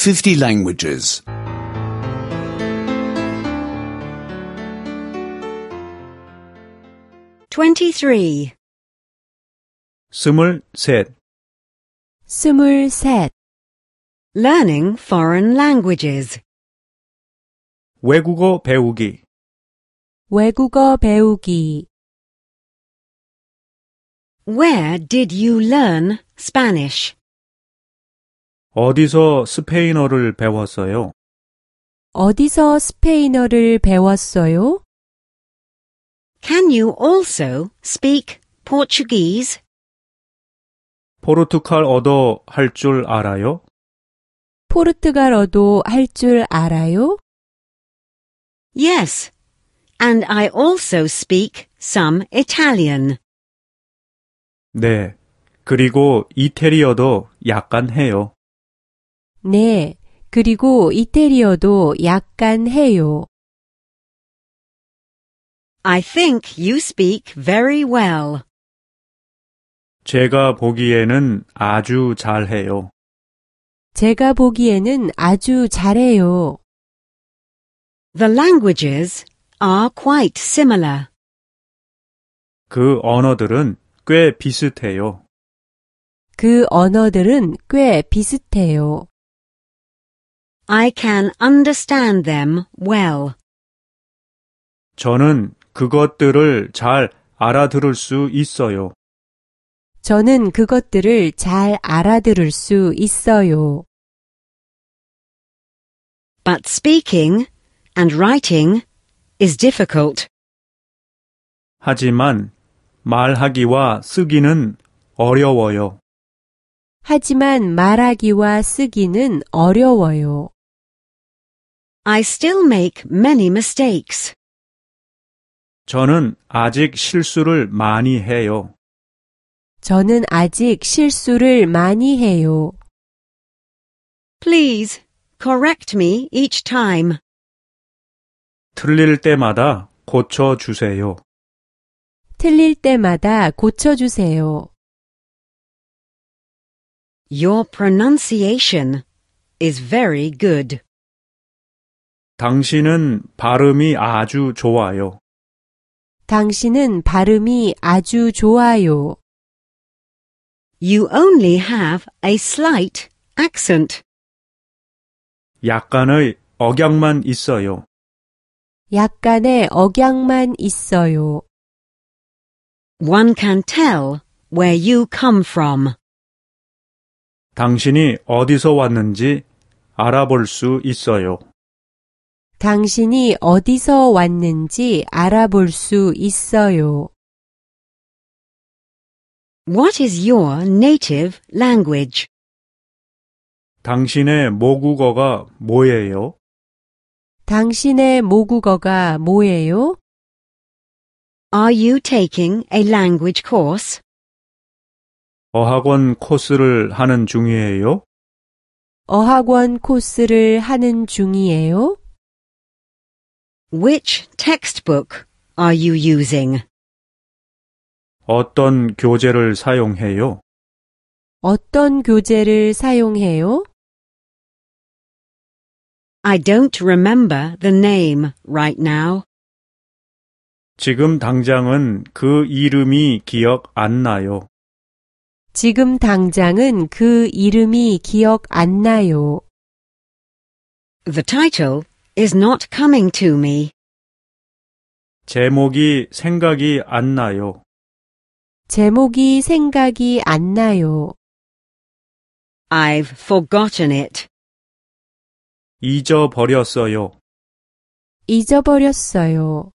50 languages. 23. 23. Learning foreign languages. 외국어 배우기. Where did you learn Spanish? 어디서 스페인어를 배웠어요? Can you also speak Portuguese? 포르투갈어도 할 줄 알아요? Yes, and I also speak some Italian. 네. 그리고 이태리어도 약간 해요. I think you speak very well. 제가 보기에는 아주 잘해요. The languages are quite similar. 그 언어들은 꽤 비슷해요. I can understand them well. 저는 그것들을 잘 알아들을 수 있어요. But speaking and writing is difficult. 하지만 말하기와 쓰기는 어려워요. I still make many mistakes. 저는 아직 실수를 많이 해요. Please correct me each time. 틀릴 때마다 고쳐주세요. Your pronunciation is very good. 당신은 발음이 아주 좋아요. You only have a slight accent. 약간의 억양만 있어요. One can tell where you come from. 당신이 어디서 왔는지 알아볼 수 있어요. What is your native language? 당신의 모국어가 뭐예요? Are you taking a language course? 어학원 코스를 하는 중이에요? Which textbook are you using? 어떤 교재를 사용해요? I don't remember the name right now. 지금 당장은 그 이름이 기억 안 나요. The title is not coming to me. 제목이 생각이 안 나요. I've forgotten it. 잊어버렸어요.